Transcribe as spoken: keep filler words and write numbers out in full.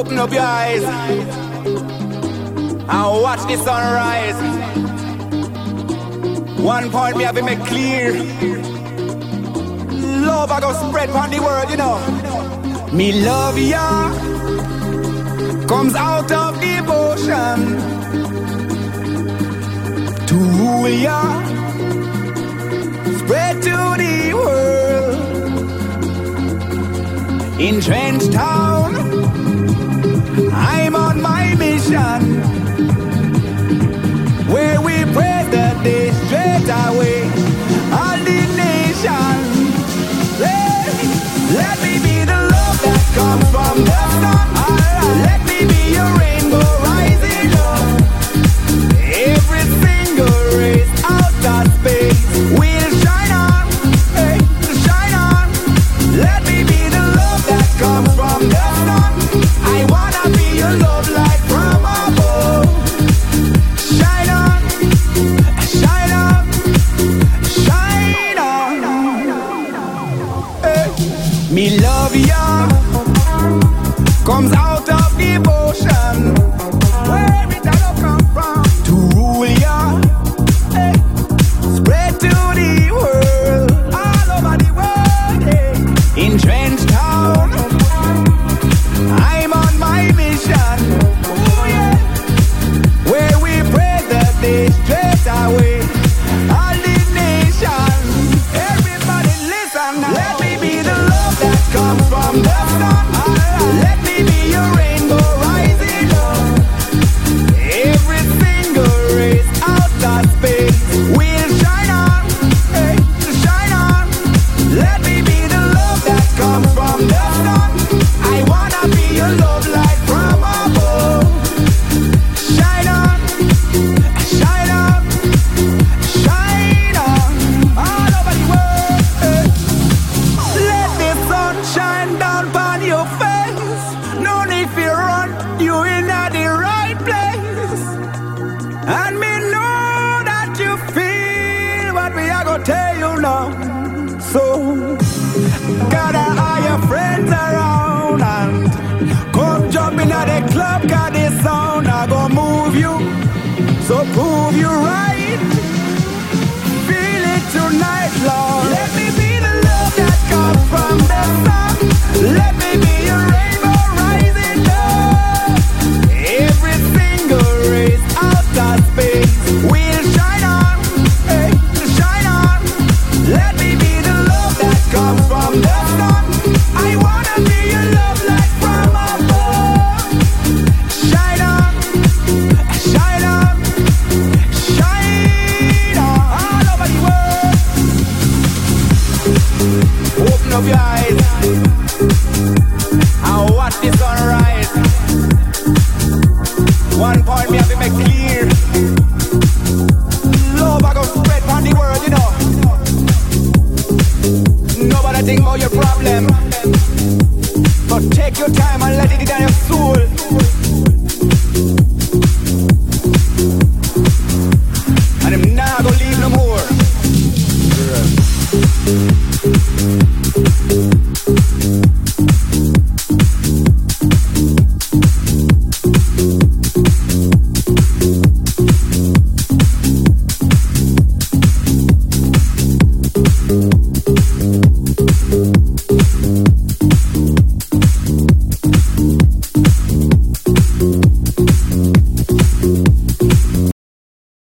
Open up your eyes and watch the sunrise. One point me have to make clear. Love I go spread on the world, you know. Me love ya comes out of devotion to rule ya, spread to the world. In Trench Town, I'm on my mission, where we pray the day straight away. All the nation, let, let me be the love that comes from the sun. Let me be your rainbow rising up. Every single race out of space will shine on, hey, shine on. Let me be the love that comes from the sun. I wanna be your love light from above. Shine on, shine on, shine on. Hey. Me love ya comes out of devotion, where it all come from, to rule ya, hey, spread to the world, all over the world, hey. In Trench Town, I'm on my mission, ooh, yeah, where we pray the day straight away. All the nation, everybody listen now. Let me be the love that comes from the sun. Let me be your rainbow rising up. Every single race out of space will shine on, hey, shine on. Let me be the love that comes from the sun. I wanna be your love light from above. Shine on, shine on, shine on, all over the world, hey. Let the sun shine down upon your face. No need for run, you in at the right place. And me know that you feel what we are gonna tell you now. So gather all your friends around and come jump in at the club, cause the sound I gonna move you. So prove you right. Feel it tonight, Lord. Let me be the love that comes from the sun. Let me be your rainbow rising up. Every single race out of space will shine on, hey, shine on. Let me be the love that comes from the sun. I wanna be your love light from above. Shine on, shine on, shine on, all over the world. Open up your eyes and watch the sunrise. One point me have to make clear. Love I go spread on the world, you know. Nobody think about your problem, but take your time and let it in your soul. And I'm not gonna leave no more.